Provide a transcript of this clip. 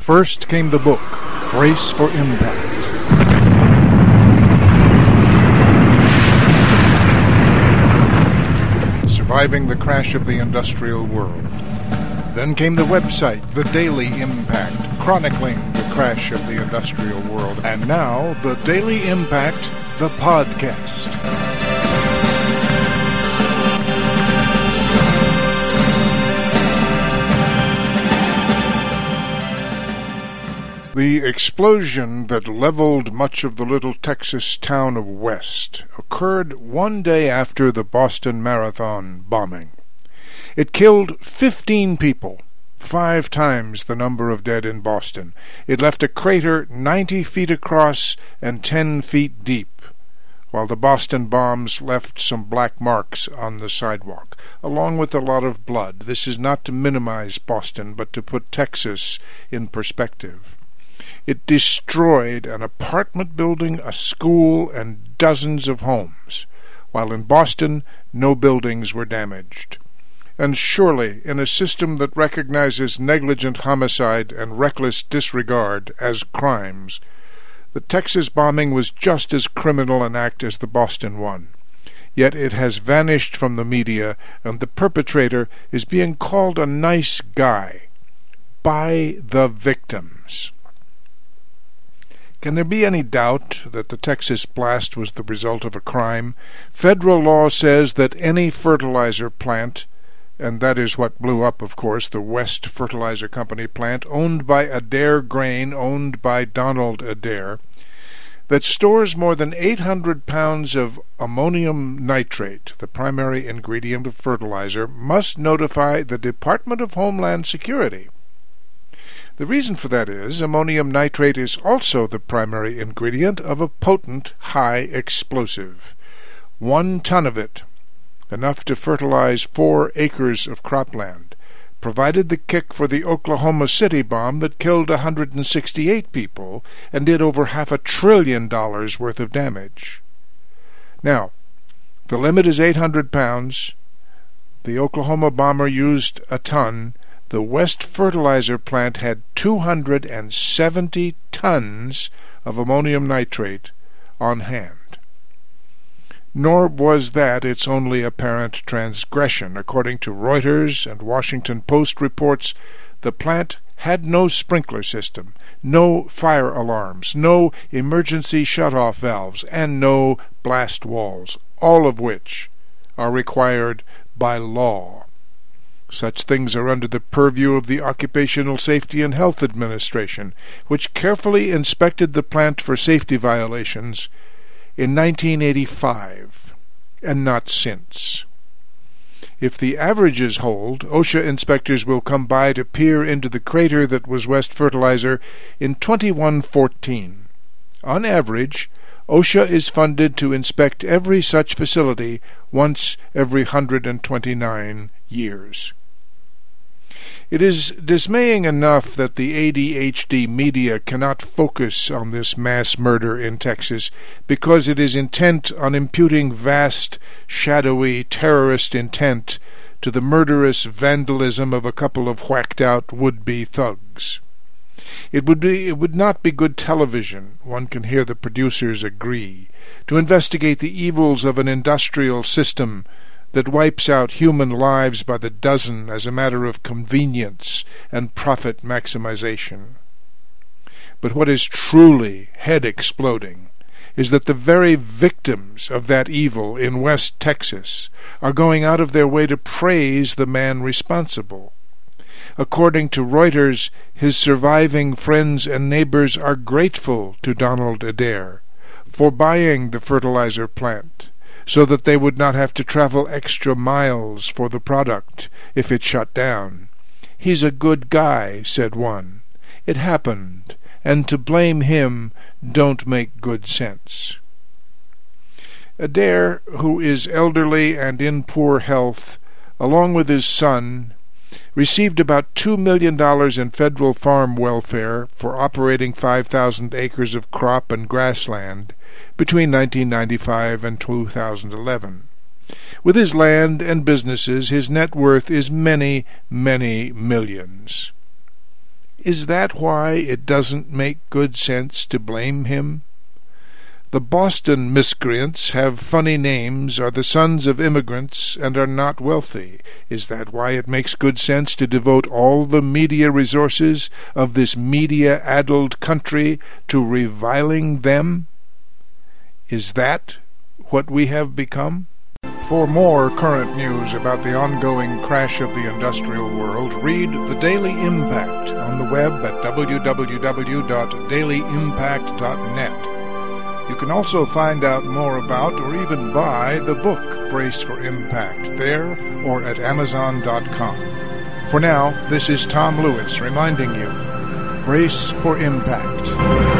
First came the book, Brace for Impact. Surviving the Crash of the Industrial World. Then came the website, The Daily Impact, chronicling the crash of the industrial world. And now, The Daily Impact, the podcast. The explosion that leveled much of the little Texas town of West occurred one day after the Boston Marathon bombing. It killed 15 people, 5 times the number of dead in Boston. It left a crater 90 feet across and 10 feet deep, while the Boston bombs left some black marks on the sidewalk, along with a lot of blood. This is not to minimize Boston, but to put Texas in perspective. It destroyed an apartment building, a school, and dozens of homes, while in Boston no buildings were damaged. And surely, in a system that recognizes negligent homicide and reckless disregard as crimes, the Texas bombing was just as criminal an act as the Boston one. Yet it has vanished from the media, and the perpetrator is being called a nice guy by the victims. Can there be any doubt that the Texas blast was the result of a crime? Federal law says that any fertilizer plant, and that is what blew up, of course, the West Fertilizer Company plant, owned by Adair Grain, owned by Donald Adair, that stores more than 800 pounds of ammonium nitrate, the primary ingredient of fertilizer, must notify the Department of Homeland Security. The reason for that is ammonium nitrate is also the primary ingredient of a potent high explosive. 1 ton of it, enough to fertilize 4 acres of cropland, provided the kick for the Oklahoma City bomb that killed 168 people and did over $500 billion worth of damage. Now, the limit is 800 pounds. The Oklahoma bomber used a ton. The West Fertilizer plant had 270 tons of ammonium nitrate on hand. Nor was that its only apparent transgression. According to Reuters and Washington Post reports, the plant had no sprinkler system, no fire alarms, no emergency shut-off valves, and no blast walls, all of which are required by law. Such things are under the purview of the Occupational Safety and Health Administration, which carefully inspected the plant for safety violations in 1985, and not since. If the averages hold, OSHA inspectors will come by to peer into the crater that was West Fertilizer in 2114. On average, OSHA is funded to inspect every such facility once every 129 years. It is dismaying enough that the ADHD media cannot focus on this mass murder in Texas because it is intent on imputing vast, shadowy, terrorist intent to the murderous vandalism of a couple of whacked-out would-be thugs. It would not be good television, one can hear the producers agree, to investigate the evils of an industrial system that wipes out human lives by the dozen as a matter of convenience and profit maximization. But what is truly head-exploding is that the very victims of that evil in West Texas are going out of their way to praise the man responsible. According to Reuters, his surviving friends and neighbors are grateful to Donald Adair for buying the fertilizer plant, so that they would not have to travel extra miles for the product if it shut down. "He's a good guy," said one. "It happened, and to blame him don't make good sense." Adair, who is elderly and in poor health, along with his son, received about $2 million in federal farm welfare for operating 5,000 acres of crop and grassland between 1995 and 2011. With his land and businesses, his net worth is many, many millions. Is that why it doesn't make good sense to blame him? The Boston miscreants have funny names, are the sons of immigrants, and are not wealthy. Is that why it makes good sense to devote all the media resources of this media-addled country to reviling them? Is that what we have become? For more current news about the ongoing crash of the industrial world, read The Daily Impact on the web at www.dailyimpact.net. You can also find out more about or even buy the book Brace for Impact there or at Amazon.com. For now, this is Tom Lewis reminding you, brace for impact.